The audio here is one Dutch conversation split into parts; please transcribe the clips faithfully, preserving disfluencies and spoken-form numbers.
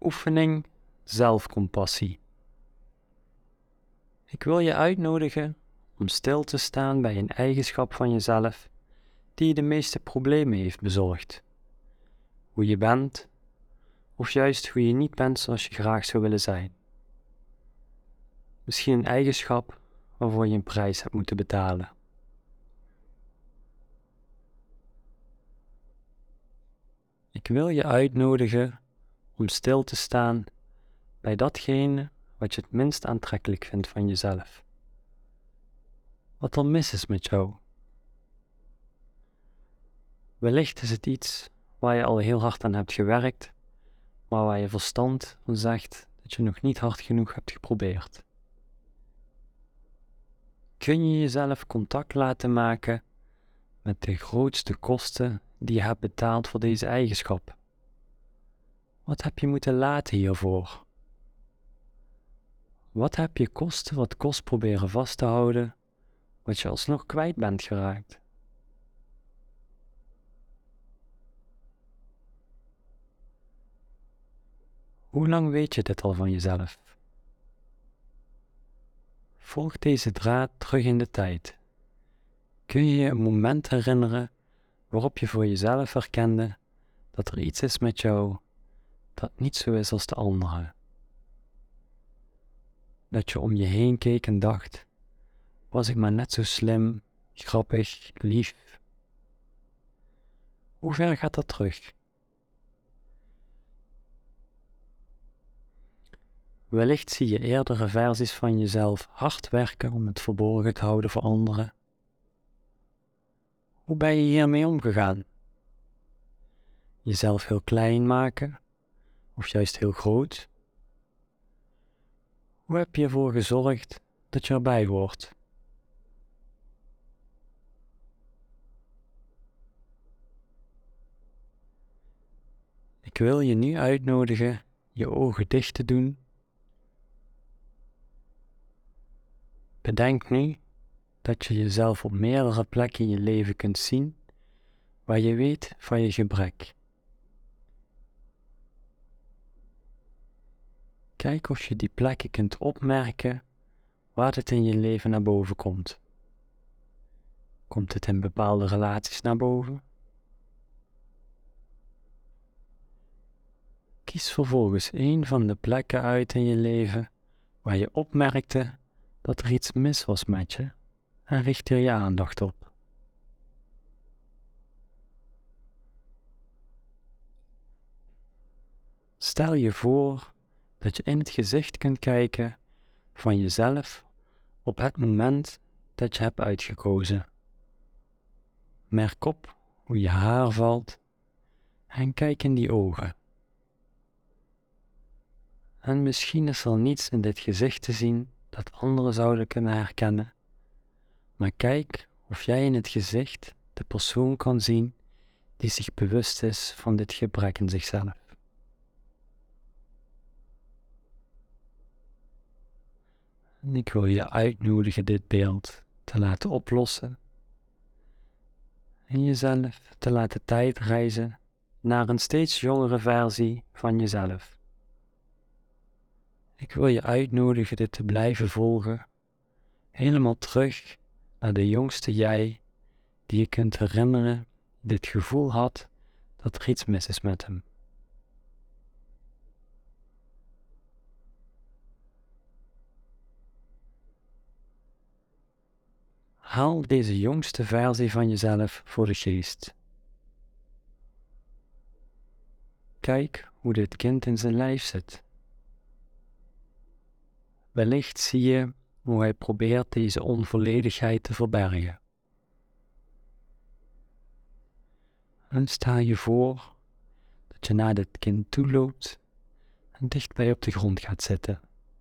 Oefening zelfcompassie. Ik wil je uitnodigen om stil te staan bij een eigenschap van jezelf die je de meeste problemen heeft bezorgd. Hoe je bent, of juist hoe je niet bent zoals je graag zou willen zijn. Misschien een eigenschap waarvoor je een prijs hebt moeten betalen. Ik wil je uitnodigen om stil te staan bij datgene wat je het minst aantrekkelijk vindt van jezelf. Wat er mis is met jou. Wellicht is het iets waar je al heel hard aan hebt gewerkt, maar waar je verstand van zegt dat je nog niet hard genoeg hebt geprobeerd. Kun je jezelf contact laten maken met de grootste kosten die je hebt betaald voor deze eigenschap? Wat heb je moeten laten hiervoor? Wat heb je kosten wat kost proberen vast te houden, wat je alsnog kwijt bent geraakt? Hoe lang weet je dit al van jezelf? Volg deze draad terug in de tijd. Kun je je een moment herinneren waarop je voor jezelf erkende dat er iets is met jou dat niet zo is als de anderen? Dat je om je heen keek en dacht, was ik maar net zo slim, grappig, lief? Hoe ver gaat dat terug? Wellicht zie je eerdere versies van jezelf hard werken om het verborgen te houden voor anderen. Hoe ben je hiermee omgegaan? Jezelf heel klein maken, of juist heel groot? Hoe heb je ervoor gezorgd dat je erbij hoort? Ik wil je nu uitnodigen je ogen dicht te doen. Bedenk nu dat je jezelf op meerdere plekken in je leven kunt zien waar je weet van je gebrek. Kijk of je die plekken kunt opmerken waar het in je leven naar boven komt. Komt het in bepaalde relaties naar boven? Kies vervolgens één van de plekken uit in je leven waar je opmerkte dat er iets mis was met je en richt er je aandacht op. Stel je voor dat je in het gezicht kunt kijken van jezelf op het moment dat je hebt uitgekozen. Merk op hoe je haar valt en kijk in die ogen. En misschien is er niets in dit gezicht te zien dat anderen zouden kunnen herkennen, maar kijk of jij in het gezicht de persoon kan zien die zich bewust is van dit gebrek in zichzelf. En ik wil je uitnodigen dit beeld te laten oplossen en jezelf te laten tijdreizen naar een steeds jongere versie van jezelf. Ik wil je uitnodigen dit te blijven volgen, helemaal terug naar de jongste jij die je kunt herinneren, die dit gevoel had dat er iets mis is met hem. Haal deze jongste versie van jezelf voor de geest. Kijk hoe dit kind in zijn lijf zit. Wellicht zie je hoe hij probeert deze onvolledigheid te verbergen. En sta je voor dat je naar dit kind toe loopt en dichtbij op de grond gaat zitten.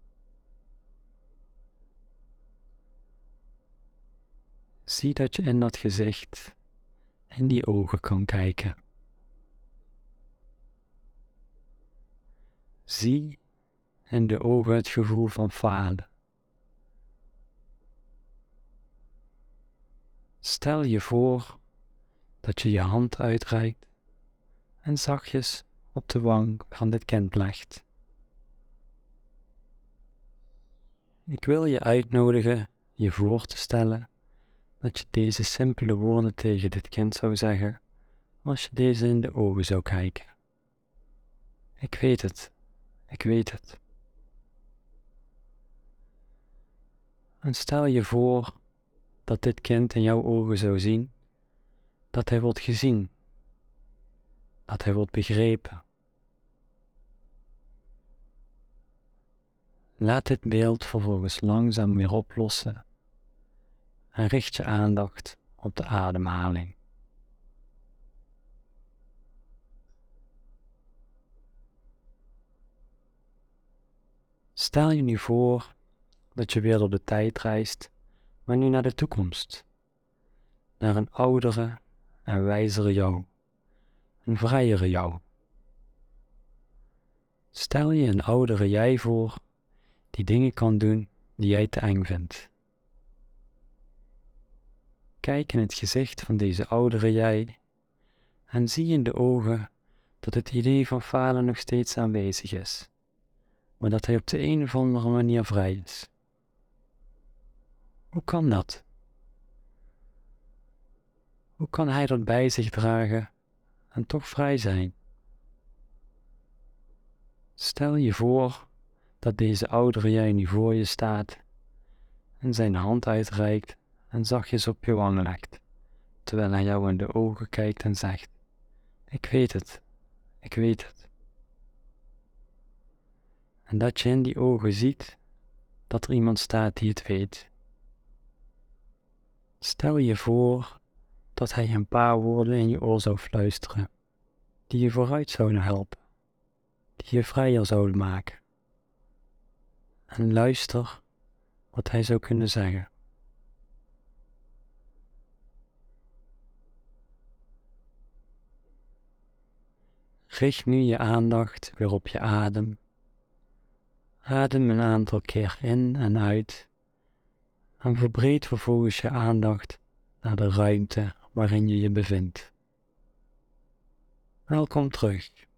Zie dat je in dat gezicht in die ogen kan kijken. Zie in de ogen het gevoel van falen. Stel je voor dat je je hand uitreikt en zachtjes op de wang van dit kind legt. Ik wil je uitnodigen je voor te stellen dat je deze simpele woorden tegen dit kind zou zeggen als je deze in de ogen zou kijken. Ik weet het, ik weet het. En stel je voor dat dit kind in jouw ogen zou zien dat hij wordt gezien, dat hij wordt begrepen. Laat dit beeld vervolgens langzaam weer oplossen en richt je aandacht op de ademhaling. Stel je nu voor dat je weer door de tijd reist, maar nu naar de toekomst, naar een oudere en wijzere jou, een vrijere jou. Stel je een oudere jij voor die dingen kan doen die jij te eng vindt. Kijk in het gezicht van deze oudere jij en zie in de ogen dat het idee van falen nog steeds aanwezig is, maar dat hij op de een of andere manier vrij is. Hoe kan dat? Hoe kan hij dat bij zich dragen en toch vrij zijn? Stel je voor dat deze oudere jij nu voor je staat en zijn hand uitreikt en zachtjes op je wang legt, terwijl hij jou in de ogen kijkt en zegt: ik weet het, ik weet het. En dat je in die ogen ziet dat er iemand staat die het weet. Stel je voor dat hij een paar woorden in je oor zou fluisteren, die je vooruit zouden helpen, die je vrijer zouden maken. En luister wat hij zou kunnen zeggen. Richt nu je aandacht weer op je adem. Adem een aantal keer in en uit en verbreed vervolgens je aandacht naar de ruimte waarin je je bevindt. Welkom terug.